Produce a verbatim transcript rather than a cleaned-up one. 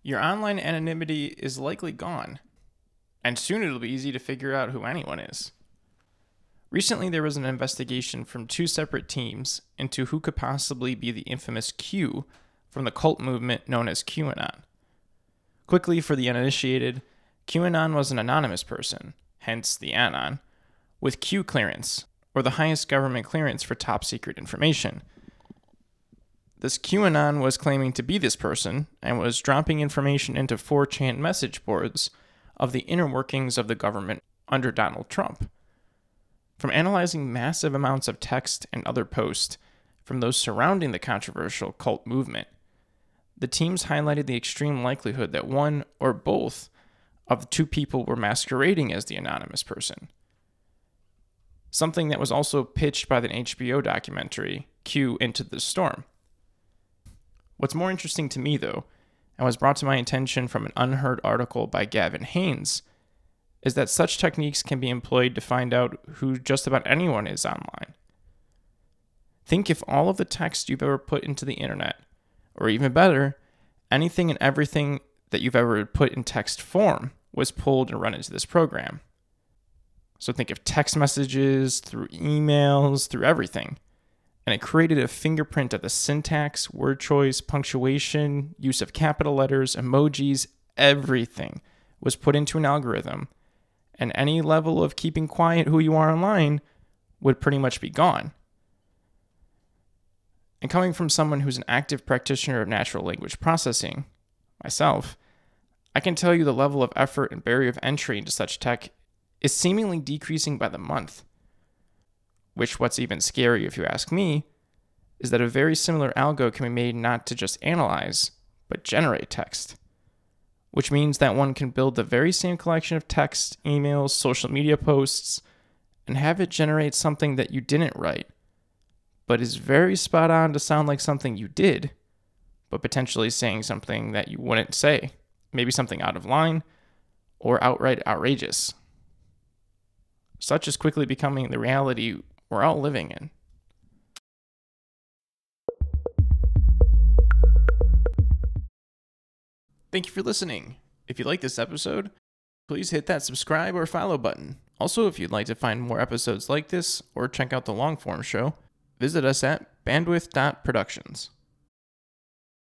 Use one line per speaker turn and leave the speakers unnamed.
your online anonymity is likely gone, and soon it'll be easy to figure out who anyone is. Recently, there was an investigation from two separate teams into who could possibly be the infamous Q from the cult movement known as QAnon. Quickly, for the uninitiated, QAnon was an anonymous person, hence the Anon, with Q clearance, or the highest government clearance for top secret information. This QAnon was claiming to be this person and was dropping information into four chan message boards of the inner workings of the government under Donald Trump. From analyzing massive amounts of text and other posts from those surrounding the controversial cult movement, the teams highlighted the extreme likelihood that one or both of the two people were masquerading as the anonymous person. Something that was also pitched by the H B O documentary, Q Into the Storm. What's more interesting to me, though, and was brought to my attention from an unheard article by Gavin Haynes, is that such techniques can be employed to find out who just about anyone is online. Think if all of the text you've ever put into the internet, or even better, anything and everything that you've ever put in text form was pulled and run into this program. So think of text messages, through emails, through everything. And it created a fingerprint of the syntax, word choice, punctuation, use of capital letters, emojis, everything was put into an algorithm. And any level of keeping quiet who you are online would pretty much be gone. And coming from someone who's an active practitioner of natural language processing, myself, I can tell you the level of effort and barrier of entry into such tech is seemingly decreasing by the month. Which, what's even scarier if you ask me, is that a very similar algo can be made not to just analyze, but generate text. Which means that one can build the very same collection of text, emails, social media posts, and have it generate something that you didn't write, but is very spot on to sound like something you did, but potentially saying something that you wouldn't say, maybe something out of line, or outright outrageous. Such is quickly becoming the reality we're all living in. Thank you for listening. If you like this episode, please hit that subscribe or follow button. Also, if you'd like to find more episodes like this or check out the long form show, visit us at bandwidth dot productions.